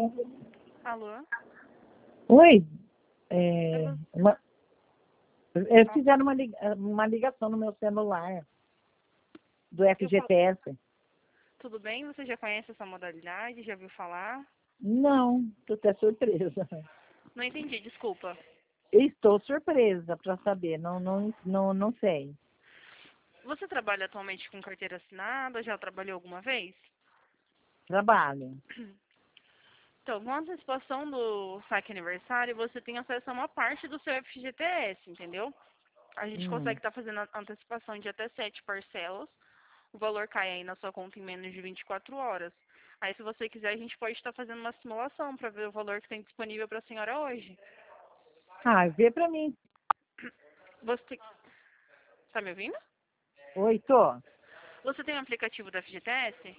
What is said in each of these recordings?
Alô? Oi, É fizeram uma ligação no meu celular do Eu falo... FGTS. Tudo bem? Você já conhece essa modalidade? Já viu falar? Não, tô até surpresa. Não entendi, desculpa. Estou surpresa para saber, não sei. Você trabalha atualmente com carteira assinada? Já trabalhou alguma vez? Trabalho. Então, com a antecipação do saque aniversário, você tem acesso a uma parte do seu FGTS, entendeu? A gente Hum. consegue estar fazendo a antecipação de até 7 parcelas. O valor cai aí na sua conta em menos de 24 horas. Aí, se você quiser, a gente pode estar fazendo uma simulação para ver o valor que tem disponível para a senhora hoje. Ah, vê para mim. Você está me ouvindo? Oi, tô. Você tem um aplicativo da FGTS?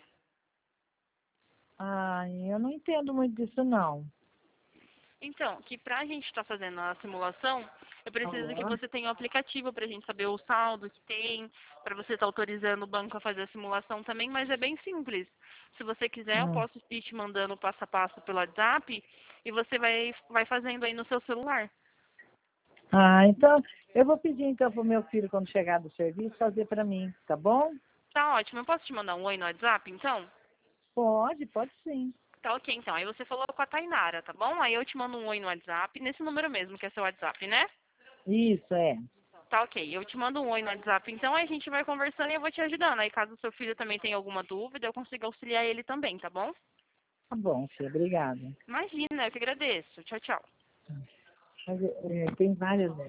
Ai, eu não entendo muito disso, não. Então, que para a gente estar fazendo a simulação, eu preciso que Alô? você tenha um aplicativo para a gente saber o saldo que tem, para você estar autorizando o banco a fazer a simulação também, mas é bem simples. Se você quiser, eu Hum. posso ir te mandando passo a passo pelo WhatsApp e você vai fazendo aí no seu celular. Ah, então, eu vou pedir então pro meu filho, quando chegar do serviço, fazer para mim, tá bom? Tá ótimo. Eu posso te mandar um oi no WhatsApp, então? Pode sim. Tá ok, então. Aí você falou com a Tainara, tá bom? Aí eu te mando um oi no WhatsApp, nesse número mesmo, que é seu WhatsApp, né? Isso, é. Tá ok. Eu te mando um oi no WhatsApp, então aí a gente vai conversando e eu vou te ajudando. Aí caso o seu filho também tenha alguma dúvida, eu consigo auxiliar ele também, tá bom? Tá bom, filha, obrigada. Imagina, eu que agradeço. Tchau, tchau. Mas, tem várias